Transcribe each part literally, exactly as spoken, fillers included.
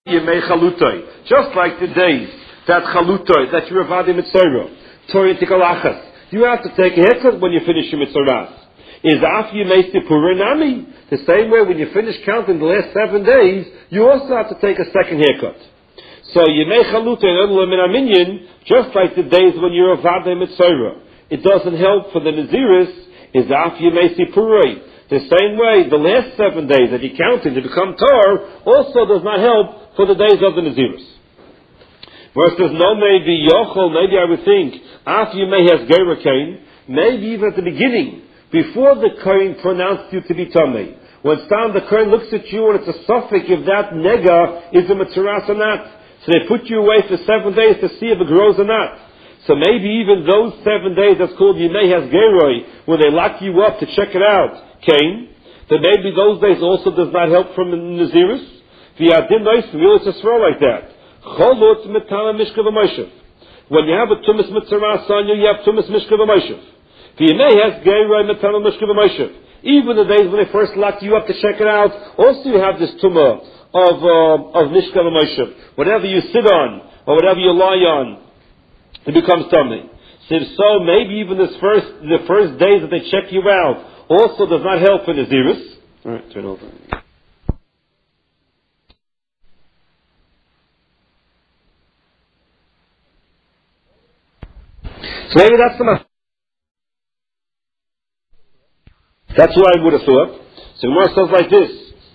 Yemei Chalutoi. Just like the days that Chalutoi, that you're Avadi Mitzorah, Torah Tikalachas. You have to take a haircut when you finish your Mitzorah. Is Af Yemei Sipurah Nami. The same way when you finish counting the last seven days, you also have to take a second haircut. So Yemei Chalutoi and Odel Min Aminyan, just like the days when you're Avadi Mitzorah. It doesn't help for the Naziris, is Af Yemei Sipurah. The same way, the last seven days that you counted to become Tor also does not help for the days of the Naziris. Versus no, maybe Yochel, maybe I would think, after you may have Geira Kain, maybe even at the beginning, before the Kain pronounced you to be Tamei. When Stam the Kain looks at you and it's a suffix if that Nega is a Matzaras or not. So they put you away for seven days to see if it grows or not. So maybe even those seven days, that's called Yimei Has Geroi, when they lock you up to check it out, came, then maybe those days also does not help from the Naziris. V'yadim nois, really it's a throw like that. Cholot metala mishka v'moshev. When you have a tumas mitzaras on you, you have tumas mishka v'moshev. V'yimei Has Geroi metala mishka v'moshev. Even the days when they first lock you up to check it out, also you have this tumah of, uh, of mishka v'moshev. Whatever you sit on, or whatever you lie on, it becomes tummy. So if so, maybe even this first, the first days that they check you out also does not help in Naziris. Alright, turn over. So maybe that's the matter. That's what I would have thought. So Gemara says like this.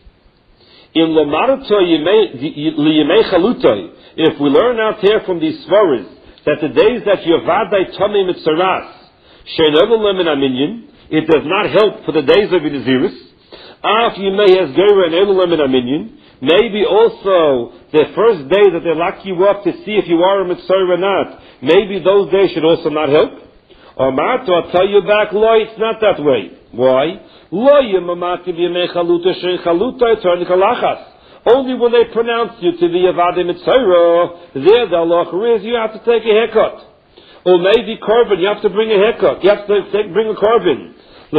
In Lomarato Yemei Chalutoi, if we learn out here from these svaras, that the days that you avadai tamei mitzaras she'enovel lemin aminyan, it does not help for the days of your Naziris. Af yimei has geira and enovel lemin aminyan. Maybe also the first day that they lock you up to see if you are a mitzvah or not. Maybe those days should also not help. Or mato, I'll tell you back, lo, it's not that way. Why? Lo yemamati b'yemei chaluta she'en chaluta etorni kalachas. Only when they pronounce you to be Avadi Mitzorah, there the halacha is you have to take a haircut. Or maybe korban, you have to bring a haircut. You have to take, bring a korban.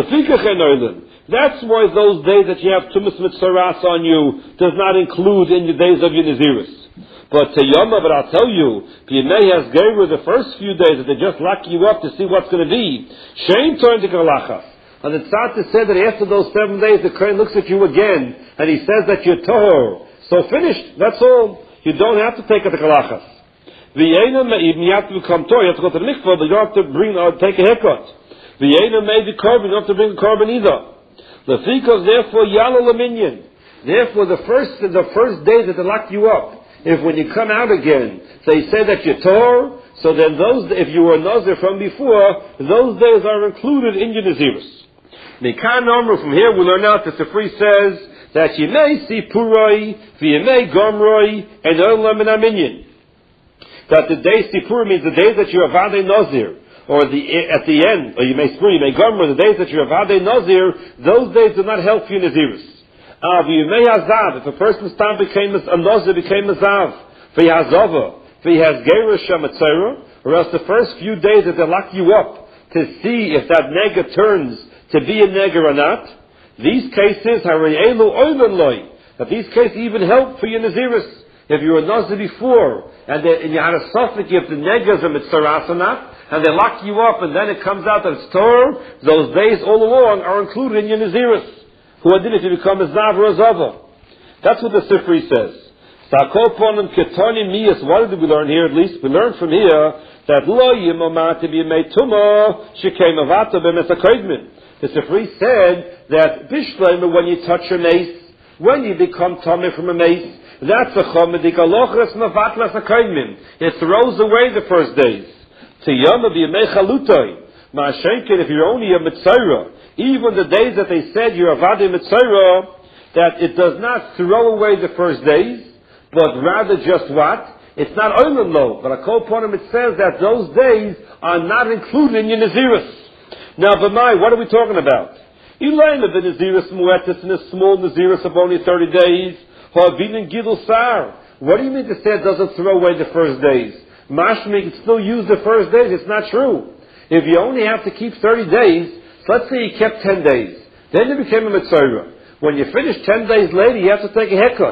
That's why those days that you have Tumas Mitzaras on you does not include in the days of your Naziris. But to Yoma, but I'll tell you, Yemei Has Geira, the first few days that they just lock you up to see what's going to be, Shame turned to Kalachas. And the Tzaddik said that after those seven days, the Kohen looks at you again, and he says that you're Tahor. So finished, that's all. You don't have to take it to Kalachas. V'yena me'ib, you have to become Tahor, you have to go to the mikvah, but you don't have to bring, or take a haircut. V'yena me'ib korban, you don't have to bring a korban either. Lefikos, therefore, yalo laminyan. Therefore, the first, the first day that they lock you up, if when you come out again, they say that you're Tahor, so then those, if you were Nazir from before, those days are included in your Naziris. Mekan Omru, from here we learn out that the Sifri says that Yemei Sipuroi, V'yemei Gomroi, and Olam and Aminyan. That the day Sipur means the days that you're Avadei Nazir, or the, at the end, or Yemei Sipur, Yemei Gomroi, the days that you're Avadei Nazir, those days do not help you Naziris. Ah, V'yemei Hazav, if a person's time became a Nazir, became a Zav, V'yazava, V'yaz Geirish Shamatzera, or else the first few days that they lock you up to see if that nega turns to be a neger or not, these cases, that these cases even help for your Naziris. If you were a Nazir before, and, they, and you had a suffix if the negers are mitzaras or not, and they lock you up, and then it comes out that it's Torah, those days all along are included in your Naziris. Who did if you become a Zav or a Zava? That's what the Sifri says. What did we learn here at least? We learned from here that lo yimamati b'yemei tumah shekei mavata b'mesakoidmin. The Sifri said that Bishleim, when you touch a mace, when you become tummy from a mace, that's a chomedik alochras mavatlas akoidmin. It throws away the first days. To yom b'yemei chalutoi, ma'ashenkin, if you're only a mitzayra, even the days that they said you're avadi mitzayra, that it does not throw away the first days, but rather just what? It's not oilam lo, but a kol ponim it says that those days are not included in your Naziris. Now, B'mai, what are we talking about? Elaine of the Naziris Muetis in a small Naziris of only thirty days. Ha'avin and Gidul Sar. What do you mean to say it doesn't throw away the first days? Mashmi can still use the first days. It's not true. If you only have to keep thirty days, so let's say you kept ten days. Then you became a Mitzorah. When you finish ten days later, you have to take a haircut.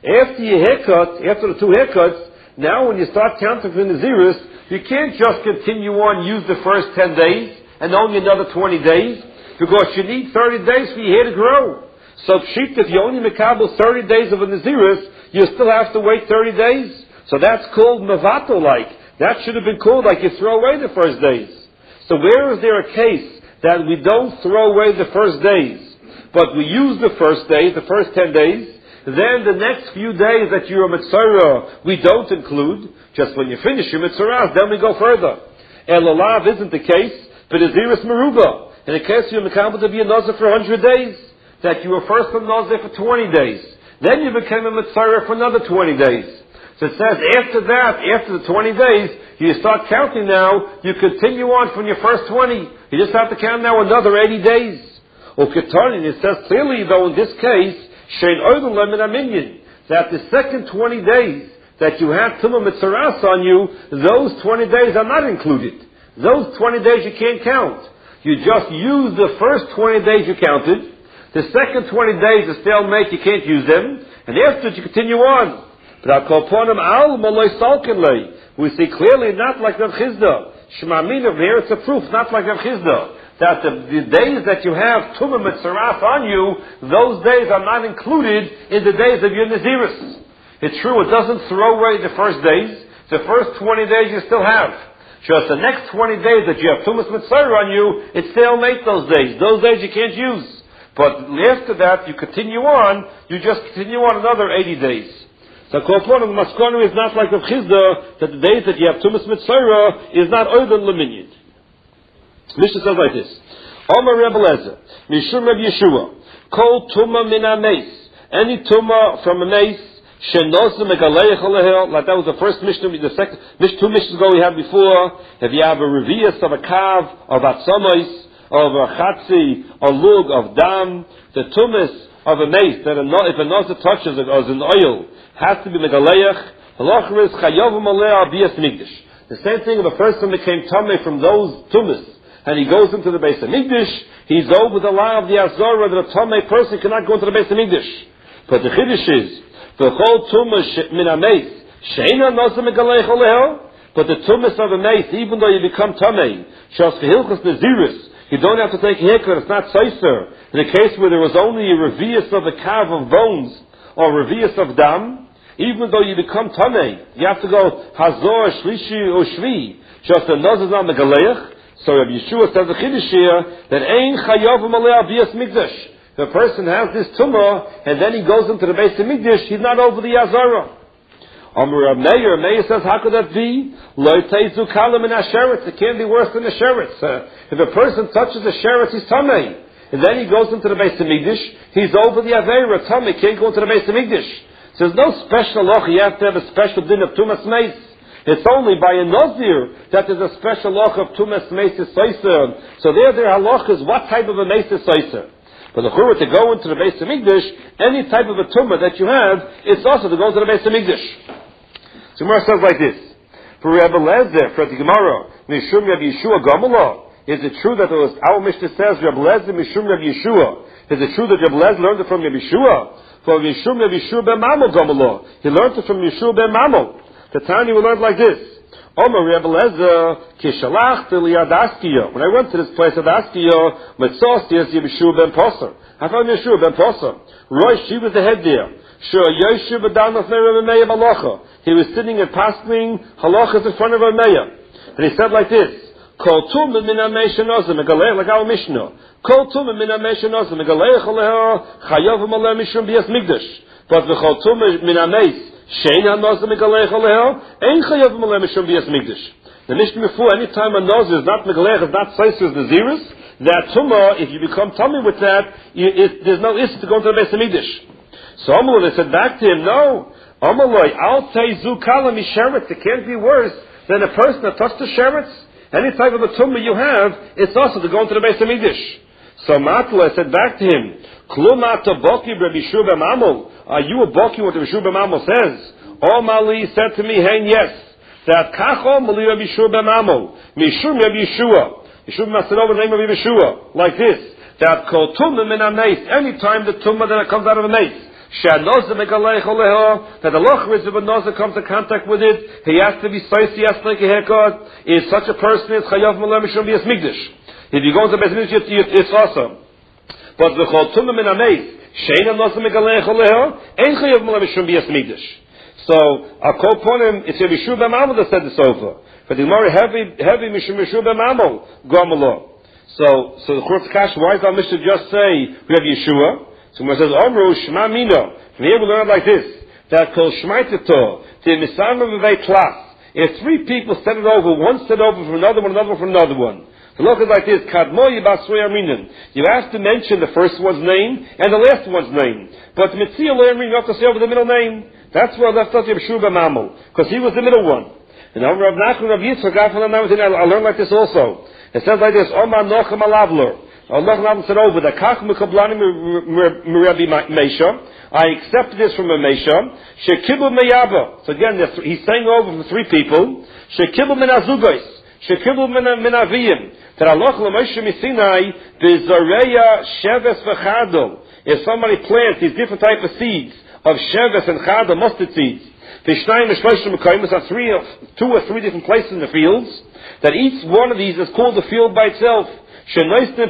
After you haircut, after the two haircuts, now when you start counting from the zeros, you can't just continue on, use the first ten days, and only another twenty days, because you need thirty days for your hair to grow. So Pshit, if you only mekabel thirty days of a Naziris, you still have to wait thirty days. So that's called Mavato like. That should have been called like you throw away the first days. So where is there a case that we don't throw away the first days, but we use the first days, the first ten days, then the next few days that you're a Mitzorah, we don't include, just when you finish your Mitzorah, then we go further. El-Olav isn't the case, but Aziris Meruba. In the case you're mekabel to be a Nazir for one hundred days, that you were first a Nazir for twenty days, then you became a Mitzorah for another twenty days. So it says after that, after the twenty days, you start counting now, you continue on from your first twenty. You just have to count now another eighty days. Or Ketani, it says clearly though in this case, Shein Oidun Lemin Aminyan, that the second twenty days that you have Tumah Mitzaras on you, those twenty days are not included. Those twenty days you can't count. You just use the first twenty days you counted. The second twenty days are stalemate, you can't use them. And after you continue on. But I'll call upon them al malay salkinlay. We see clearly not like Rav Chizda. Shemamina, here it's a proof, not like Rav Chizda. That the, the days that you have Tumah Mitzaras on you, those days are not included in the days of your Naziris. It's true, it doesn't throw away the first days. The first twenty days you still have. Just the next twenty days that you have Tumas Mitzorah on you, it stalemate those days. Those days you can't use. But after that, you continue on, you just continue on another eighty days. So Kolponim Maskonu is not like the Chizda, that the days that you have Tumas Mitzorah is not Oidun Leminyan. Mishnah says like this. Omer Rebbe Lezer, Mishum Reb Yeshua, Kol Tumah Min HaMeis, any Tumah from a mace, Shenos Megaleich Alehel, like that was the first Mishnah, the second, two Mishnahs ago we had before, if you have a Revius of a Kav, of Atzamais, of a Chatzi, a Lug, of Dam, the Tumas of a mace, that a, if a Noza touches it as an oil, has to be Megaleich, Halacha is Chayav Maleh Abiyas Migdash. The same thing if a person became Tameh from those Tumas, and he goes into the Beis HaMikdash, he's over the law of the Azorah that a Tameh person cannot go into the Beis HaMikdash. But the Chiddush is, the whole Tumah min HaMeis, Sheina Noza Megaleich Alehel, but the Tumas of a mace, even though you become Tameh, Shas Kehilchas Naziris, you don't have to take a haircut, it's not Seiser. In a case where there was only a Revius of a Kav of bones, or Revius of Dam, even though you become Tameh, you have to go Hazor, Shlishi, or Shvi, just a Noza Megaleich. So Rabbi Yeshua says the Chiddush here that Ein Chayav Maleh Abiyas Mikdash. The person has this tumah and then he goes into the Beis HaMikdash, he's not over the Azara. Amar Rab Meir, Meir says, how could that be? Lo teizu kalam in Asheretz. It can't be worse than a sheretz. Uh, if a person touches a sheretz, he's tamei. And then he goes into the Beis HaMikdash, he's over the Aveira, tamei, can't go into the Beis HaMikdash. So there's no special loch, you have to have a special din of tumas meis. It's only by a Nazir that there's a special loch of Tumas Meis Soiser. So there, their halach is what type of a Meis Soiser. But the Churah to go into the Beis HaMikdash, any type of a Tumah that you have, it's also to go into the Beis HaMikdash. So Gemara says like this. For Rebbe Lezer, for the Gemara, Mishum Reb Yeshua Gamala, is it true that it was, our Mishnah says, Rebbe Lezer, Mishum Reb Yeshua, is it true that Rebbe Lezer learned it from Reb Yeshua? For Mishum Reb Yeshua ben Mamel Gamala, he learned it from Yeshua ben Mamel. The Tanya we learned like this. Omer Rebbe Lezer, Kishalach Liyad Askiya. When I went to this place of Askiya, Mitzos is Yeshua ben Poser. I found Yeshua ben Poser. Roy, she was the head there. Sure, Yeshua b'danos Rebbe Meir Malacha. He was sitting and passing halachas in front of Rebbe Meir. And he said like this, Kol Tumah min HaMeis Shenoza, Megalech, like our Mishnah. Kol Tumah min HaMeis Shenoza, Megalech Aleha, Chayav Maleh Mishum B'yas Migdash. But the Kol Tumah min HaMeis, Shein HaNoza Megalech Alehel, Ein Chayav Maleh Mishum B'yas Migdash. The Mishnah before, any time a Noza is not Megalech, is not Seiser, is Naziris, that Tumah, if you become Tumah with that, you, it, there's no issue to go into the Beis HaMikdash. So Amaloi, they said back to him, no, Amaloi, Al Teizu Kala Misheretz, it can't be worse than a person that touched the Sheretz. Any type of a Tumah you have, it's also to go into the Beis HaMikdash. So Matla said back to him, Klumata Boki Rabbi Yeshua ben Mamel. Are you a Boki what Rabbi Yeshua ben Mamel says? O Mali said to me, hey, yes. That Kacho Mali Rabbi Yeshua ben Mamel. Mishum Rabbi Yeshua. Yeshua ben Mamel said over the name of Rabbi Yeshua. Like this. That Kol Tumah min HaMeis. Any time the Tumah that comes out of a mace. that the loch is if a nozer comes in contact with it, he has to be sois, he has to make a haircut. If such a person is chayav maleh mishum b'yas migdash. If you go to Beis Mikdash, it's awesome. But the chol tumah min ameis, shein a nozer megalech oleho, ein chayav maleh mishum b'yas migdash. So, a kol ponim, it's Rabbi Yeshua ben Mamel that said this over. But the Gemara heavy, heavy mishum Yeshua ben Mamel, gomelo. So, so the Church Kash, why does our Mishnah just say we have Yeshua? So when it says Omru Shema Mino, from here we learn like this: that kol shmaitato the misama v'vei klas. If three people set it over, one set over from another one, another one from another one. The look is like this: Kadmo yibasrei aminin. You have to mention the first one's name and the last one's name, but the mitzvah learning you have to say over the middle name. That's where I left out Rabbi Yeshua ben Mamel, because he was the middle one. And Rav Nachman, Rav Yitzchak, I learned like this also. It says like this: Omar Nochem Alavler. Allah said over the Kach Mekablani Rabbi Meisha. I accept this from a Meisha. Shekibu Meyaba. So again, he's saying over from three people. Shekibu Min Azugos. Shekibu Min Aviyim. That Allah L'Moshe Misinai Bizareya Sheves V'Chadol. If somebody plants these different type of seeds of Sheves and Chadol, mustard seeds, Vishnayim Mishloshim Mekayim, are three, two or three different places in the fields. That each one of these is called a field by itself. You have to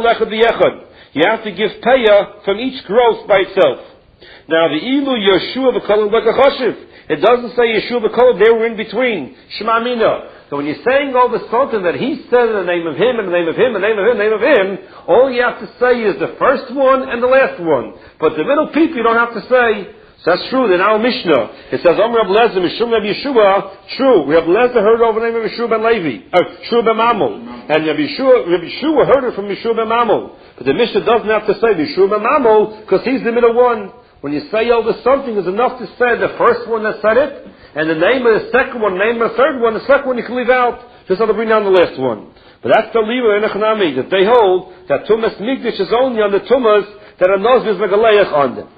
give payah from each growth by itself. Now the ilu Yeshua v'kol v'kachoshev. It doesn't say Yeshua v'kol; they were in between. Shema Mina. So when you're saying all this something that he said in the name of him, in the name of him, in the name of him, in the name of him, all you have to say is the first one and the last one. But the middle people you don't have to say. So that's true. In our Mishnah, it says, Omer Reb Lezer, Mishum Reb Yeshua. True. Reb Lezer heard over the name of Yeshua ben Levi, uh, Yeshua ben Mamel. And Reb Yeshua, Reb Yeshua heard it from Yeshua ben Mamel. But the Mishnah doesn't have to say Yeshua ben Mamel, because he's the middle one. When you say over something, it's enough to say the first one that said it, and the name of the second one, the name of the third one, the second one you can leave out. Just have to bring down the last one. But that's the Levi and Echanami, that they hold that Tumas Migdash is only on the Tumas that are Nozviz Megaleach on them.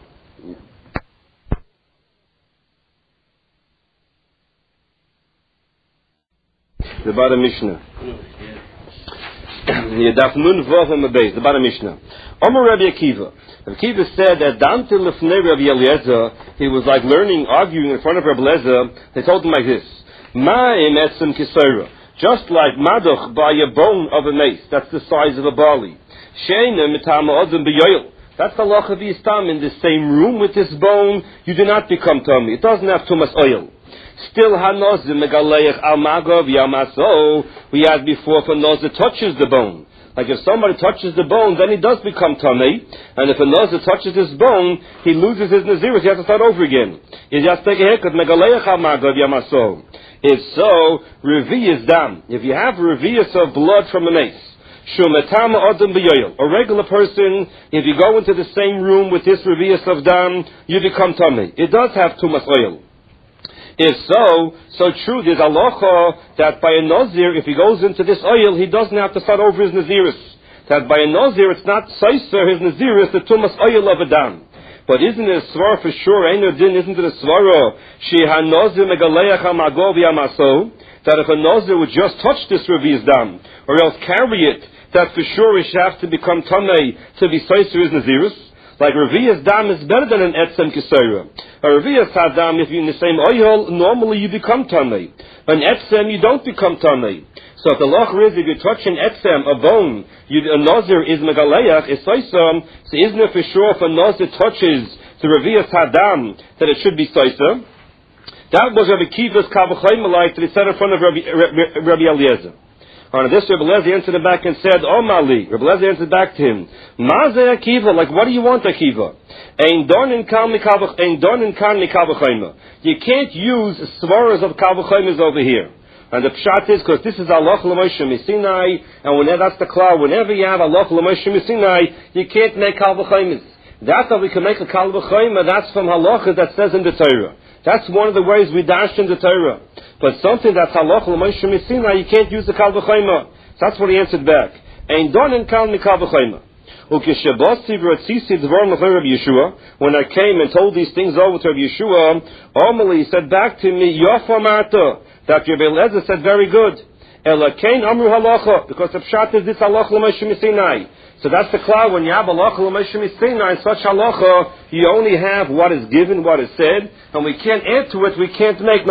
The bottom Mishnah. Yedaf Nun Vav on the base. The bottom Mishnah. Omer Rabbi Akiva. Rabbi Akiva said that Dante Lefnei Rabbi Eliezer, he was like learning, arguing in front of Rabbi Eliezer. They told him like this: Ma'im etzem kisera. Just like madoch by a bone of a mace. That's the size of a barley. Sheina mitama odem b'yoyel. That's the loch of Yistam. In the same room with this bone, you do not become tummy. It doesn't have too much oil. Still, hanozim megaleich al magov yamaso. We had before, if a nozer touches the bone, like if somebody touches the bone, then he does become tummy. And if a nozer touches this bone, he loses his nazirus. He has to start over again. He has to take a haircut. Megaleich al magov yamaso. If so, revius dam. If you have revius of blood from a mace, shumetam odem b'yoyel. A regular person, if you go into the same room with this revius of dam, you become tummy. It does have too much oil. If so, so true, there's a halacha that by a Nazir, if he goes into this oil, he doesn't have to start over his Nazirus. That by a Nazir, it's not Saiser, his Nazirus, the Tumas oil of a dam. But isn't it a svara for sure? Ain't din, isn't it a svara? Sheha Nazir megaleach hamagov yamaso. That if a Nazir would just touch this Revi's dam, or else carry it, that for sure he should have to become Tamei to be Saiser his Nazirus. Like Revi's dam is better than an etzem kisera. A Revi's dam, if you're in the same oil, normally you become tamei. An etzem, you don't become tamei. So if the loch is, if you touch an etzem, a bone, you, a nazir is megaleach, is soisam, so isn't it for sure if a nazir touches the Revi's dam, that it should be soisam? That was Rabbi Kiva's kavachayim alike that he said in front of Rabbi, Rabbi, Rabbi Eliezer. On this, Rabbi Eliezer answered him back and said, "Oh Mali." Rabbi Eliezer answered back to him, "Mazeh Akiva, like what do you want, Akiva? Ein don in kan mikavach, ein don in kan mikavachayma. You can't use svaras of kavachaymas over here." And the pshat is because this is Alach L'Moshe Misinai, and whenever that's the cloud, whenever you have Alach L'Moshe Misinai, you can't make kavachaymas. That's how we can make a kavachayma. That's from halacha that says in the Torah. That's one of the ways we dash in the Torah. But something that's halach l'moshe misina, you can't use the kal v'chayma. That's what he answered back. Ein don in kal mikal v'chayma. Ukeshabasti v'ratzisi dvarim l'chay Rabbi Yeshua. When I came and told these things over to Rabbi Yeshua, Omali said back to me, Yofa Marta, that Rabbi Eliezer said very good. Ela kain amru halacha, because the pshat is this halach l'moshe misinai. So that's the cloud. When you have halacha l'Moshe Sinai, in such halacha, you only have what is given, what is said, and we can't add to it, we can't make